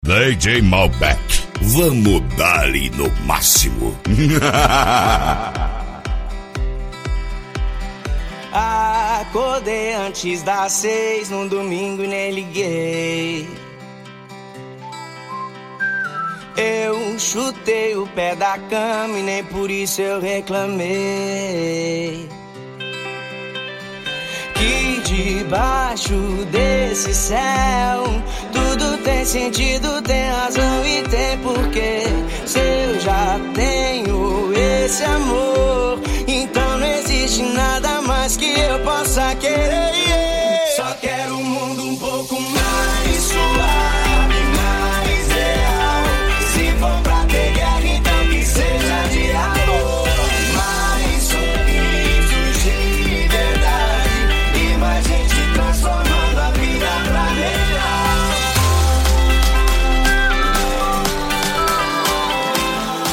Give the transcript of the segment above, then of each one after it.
DJ Malbec, vamos dar-lhe no máximo. Acordei antes das 6 num domingo e nem liguei. Eu chutei o pé da cama e nem por isso eu reclamei. Que debaixo desse céu tudo tem sentido, tem razão e tem porquê. Se eu já tenho esse amor, então não existe nada mais que eu possa querer. Só quero um mundo um pouco mais suave, mais real. Se for pra ter guerra, então que seja de amor. Mais sorrisos de verdade e mais gente transformando a vida pra melhor.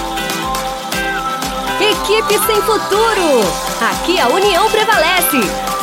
Equipe sem futuro. Aqui a união prevalece.